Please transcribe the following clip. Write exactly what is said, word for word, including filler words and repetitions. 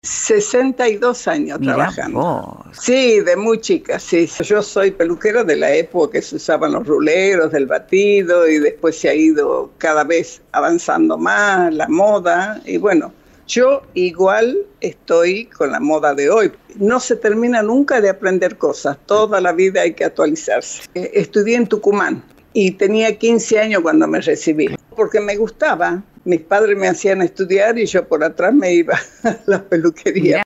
sesenta y dos años Mirá trabajando. vos. Sí, de muy chica, sí. Yo soy peluquera de la época que se usaban los ruleros, del batido, y después se ha ido cada vez avanzando más la moda. Y bueno, yo igual estoy con la moda de hoy. No se termina nunca de aprender cosas. Toda la vida hay que actualizarse. Eh, Estudié en Tucumán y tenía quince años cuando me recibí, porque me gustaba. Mis padres me hacían estudiar y yo por atrás me iba a la peluquería. Mirá.